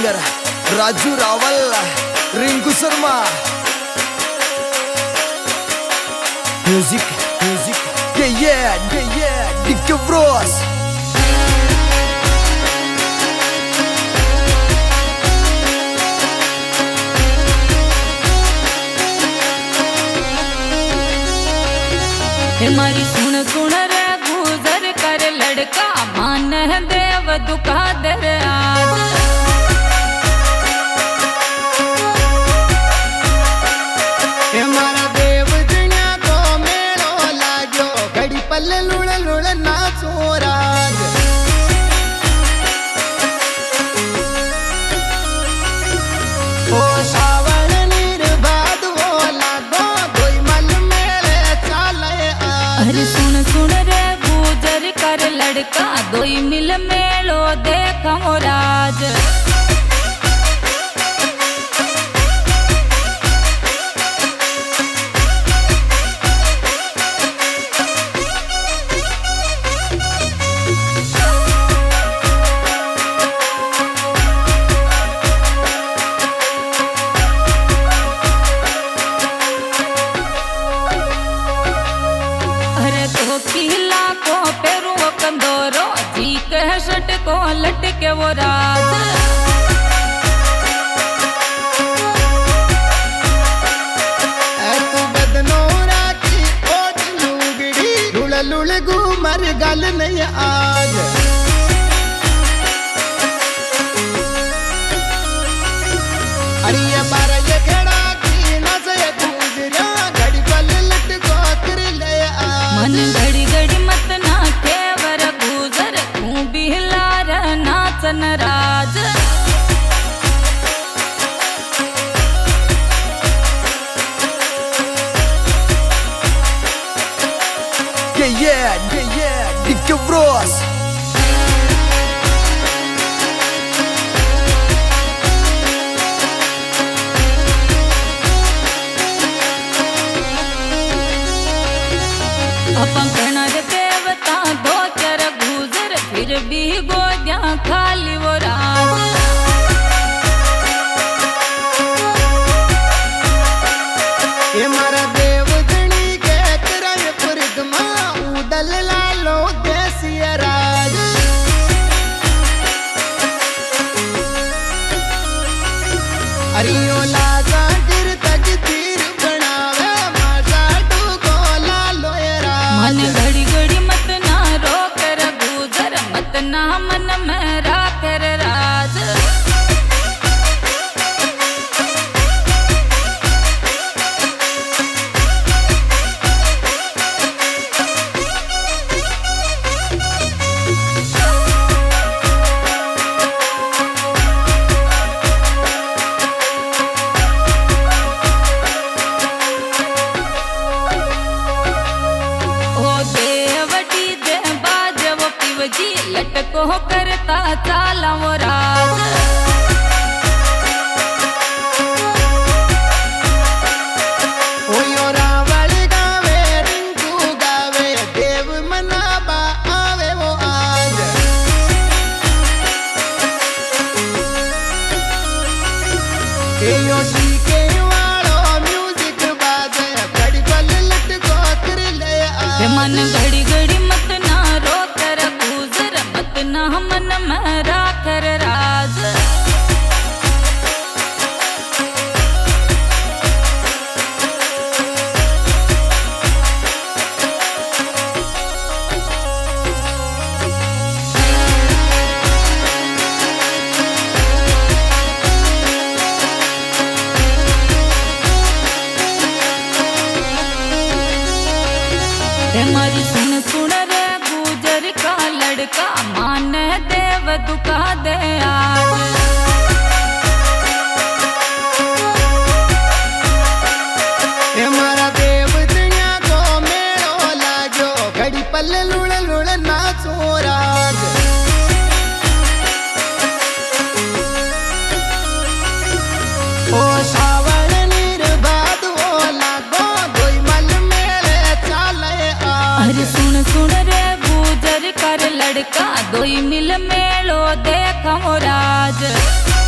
Singer Raju Rawal, Rinku Sharma, music Dikki Bros. हमारी सुन सुन रे गुजर कर लड़का मान देव दुखा दर आज। हमारा देव दुनिया को मेलो लाग्यो घड़ी पल लुड़ लुड़ नाचो राज। ओ सावन नीर बाद वो लागो कोई मल मेले चाले आज। अरे सुन सुन रे गुजर कर लड़का दोई मिल मेलो देख मोराज। किला को पेरू कंदोरो जी कह सट को लटके वो राज। तू बदनोरा की ओट लुगड़ी लुड़ लुड़ घूमर गल नहीं आज। अरे ये बार ये खड़ा की नजर गुजरिया घड़ी पल लट को कर ले आज। मन घड़ी घड़ी मत ना केवर गुजर तू भी हिलार नाचन राज। Dicky Bros. अपन प्रणर देवता दो चर गुजर फिर भी गोदिया खाली वो राज। ये मारा देव धनी के तरंग पुरगमा उदल लालो देसी राज। अरियो लाजा गिर तक तीर बनावे माजा डूगो लालो ये राज। मन घड़ी घड़ी मत ना रो कर गुजर मत ना मन में राकर राज। लटको करता चाला वो राज। ओ रावल गावे रिंकू गावे देव मनाबा आवे वो आज। यो टीके वालो म्यूजिक बाजे घड़ी पल लट को कर ले आज। मन घड़ी घड़ी मत ना रो कर गुजर मत ना मन में राकर राज। हमारी सुन सुन रे गुजर का लड़का मान देव दुखा दे आज। हमारा देव दुनिया को मेलो लाग्यो घड़ी पल लुड़ लुड़ नाचो राज। ओ सावन नीर बाद वो लागो कोई मल मेले चाले आज। अरे सुन सुन रे गुजर कर लड़का दोई मिल मेलो देख मोराज।